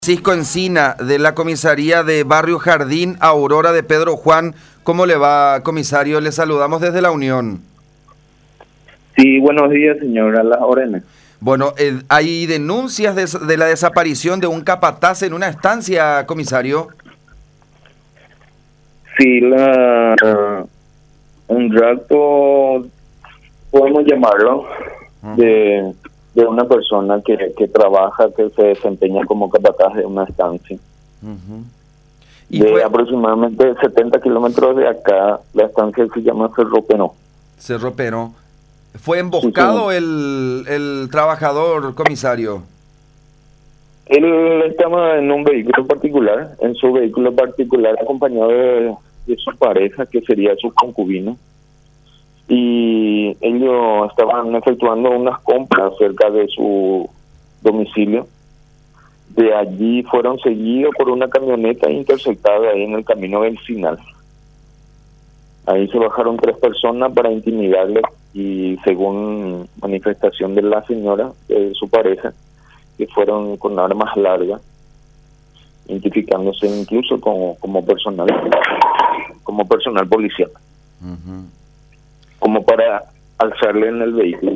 Francisco Encina, de la comisaría de Barrio Jardín Aurora de Pedro Juan. ¿Cómo le va, comisario? Le saludamos desde la Unión. Sí, buenos días, señora, las órdenes. Bueno, hay denuncias de la desaparición de un capataz en una estancia, comisario. Sí, un rapto, podemos llamarlo, de una persona que trabaja, que se desempeña como capataz de una estancia. Y de aproximadamente 70 kilómetros de acá, la estancia se llama Cerro Penó. Cerro Penó. ¿Fue emboscado Sí, el trabajador, comisario? Él estaba en un vehículo particular, en su vehículo particular, acompañado de su pareja, que sería su concubino. Y ellos estaban efectuando unas compras cerca de su domicilio. De allí fueron seguidos por una camioneta interceptada ahí en el camino del Sinal. Ahí se bajaron 3 personas para intimidarle y, según manifestación de la señora, de su pareja, que fueron con armas largas, identificándose incluso como personal policial, como para alzarle en el vehículo.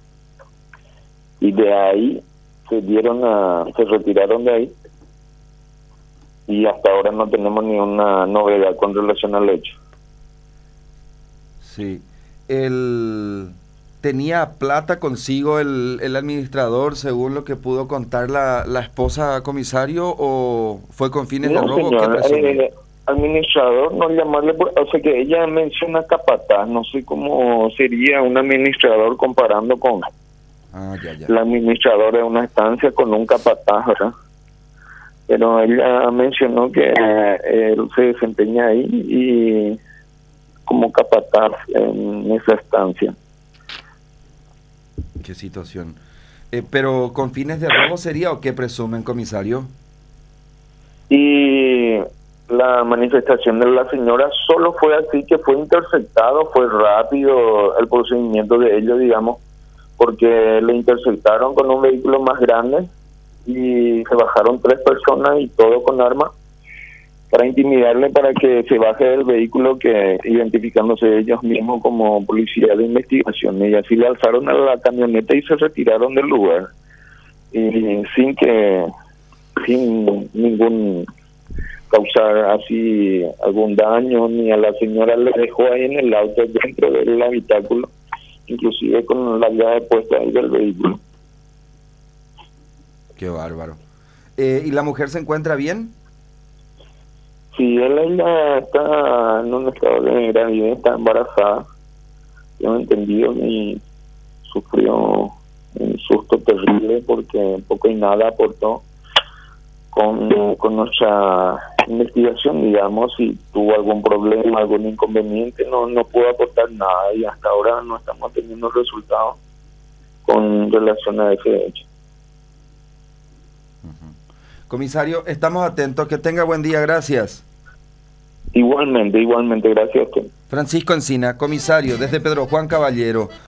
Y de ahí se retiraron de ahí, y hasta ahora no tenemos ni una novedad con relación al hecho. Sí. ¿Tenía plata consigo el administrador, según lo que pudo contar la esposa, comisario, o fue con fines de robo? Señor, administrador, no llamarle, o sea que ella menciona capataz, no sé cómo sería un administrador comparando con el administrador de una estancia con un capataz, ¿verdad? Pero ella mencionó que él se desempeña ahí y como capataz en esa estancia. Qué situación. ¿Pero con fines de robo sería o qué presumen, comisario? Y la manifestación de la señora solo fue así, que fue interceptado, fue rápido el procedimiento de ellos, digamos, porque le interceptaron con un vehículo más grande y se bajaron 3 personas y todo con armas para intimidarle para que se baje del vehículo, que identificándose ellos mismos como policía de investigación, y así le alzaron a la camioneta y se retiraron del lugar, y sin ningún causar así algún daño, ni a la señora le dejó ahí en el auto dentro del habitáculo, inclusive con la llave puesta ahí del vehículo. Qué bárbaro. ¿Y la mujer se encuentra bien? Sí, ella está en un estado de gravidez, está embarazada, tengo entendido, y sufrió un susto terrible porque poco y nada aportó con nuestra investigación, digamos. Si tuvo algún problema, algún inconveniente, no pudo aportar nada, y hasta ahora no estamos teniendo resultados con relación a ese hecho. Comisario, estamos atentos. Que tenga buen día. Gracias. Igualmente, gracias a usted. Francisco Encina, comisario, desde Pedro Juan Caballero.